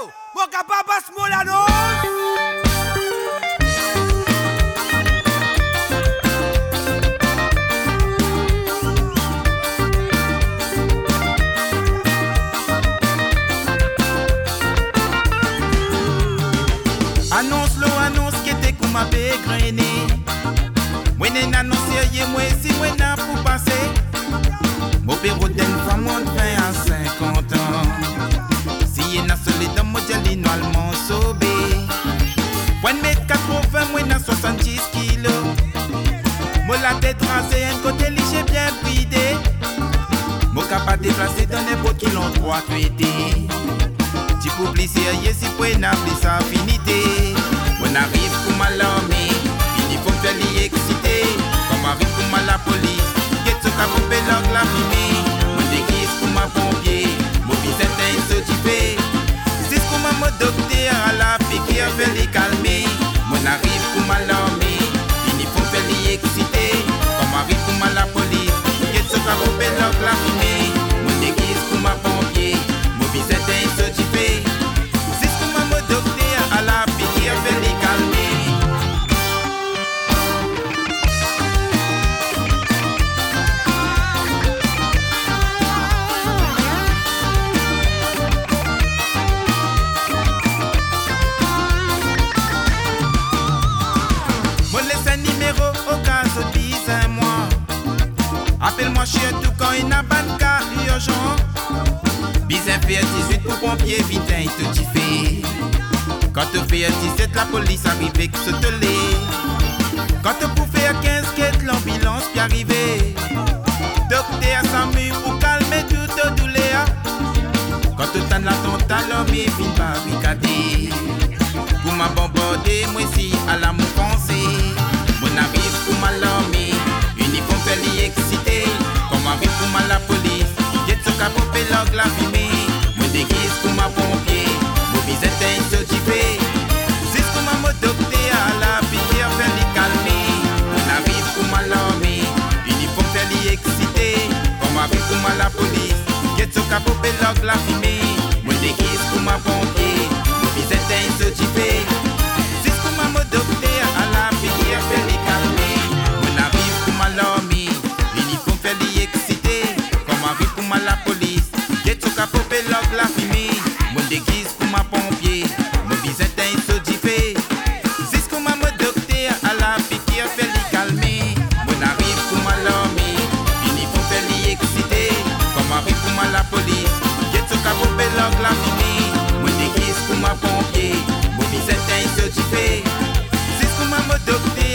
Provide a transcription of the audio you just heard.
Yo, Moka Babas Molanos. Annonce-le, annonce qui était comme ma pégrainé. Moi n'en annonce rien, moi si moi n'a pour passer. Mon père d'une femme de 20 à 50 ans. Si y'en a solide dans mon dialino allemand sobé. Moi mètre 80, moi n'a 70 kilos. Moi la tête rasée, un côté léger bien bridé. Moi capable de déplacer dans n'importe quel endroit traité. Si pour plaisir, si pour n'a plus sa finité. On arrive pour m'alarmer, il faut faire l'exciter. Comme arrive pour mal la police, get ce qu'a coupé l'angle la fumée. On déguise pour ma pompier, mon visage est insatisfait. C'est ce qu'on m'a mon docteur à la piqûre fait les calmer. On arrive pour m'alarmer, il faut faire l'exciter. Comme arrive pour mal la police, get ce qu'a coupé l'angle la fumée. On déguise pour ma pompier, mon visage est insatisfait. C'est ce qu'on m'a mon docteur à la piqûre fait les calmer. Appelle-moi chien tout quand il n'a pas de cas urgent. Bizin fait 18 pour pompier, vite il te diffé. Quand tu fais 17, la police arrive et se te l'est. Quand tu pour faire 15 quêtes, l'ambulance qui arrive. Docteur Samu pour calmer toute douleur. Quand tu t'en l'attentat, l'homme est fin barricadé. Pour m'a bombarder, moi si à la mon pensée. Mon arrive pour m'alarmer. Uniforme fait l'excité. Comme arrive pour ma la police. Get ce qu'a popé l'angle la fumée. Me déguise pour ma pompier. Mon visage est insatisfait. C'est ce qu'on m'a mon docteur à la piqûre fait les calmer. On arrive pour m'alarmer. Uniforme fait l'excité. Comme arrive pour ma la police. Get ce qu'a popé l'angle la fumée. Me déguise pour ma pompier. Mon visage est insatisfait. C'est ce qu'on m'a mon docteur à la piqûre fait les calmer. On arrive pour m'alarmer. Uniforme fait l'excité. Comme arrive pour ma la police. Get ce qu'a popé l'angle la fumée. Mon déguise pour ma pompier. Mon visage est insatisfait. C'est ce qu'on m'a mon docteur à la piqûre fait les calmer. On arrive pour m'alarmer. Uniforme fait l'excité. Comme arrive pour ma la police. Get ce qu'a popé l'angle la fumée. Mon déguise pour ma pompier. Mon visage est insatisfait. C'est ce qu'on m'a mon docteur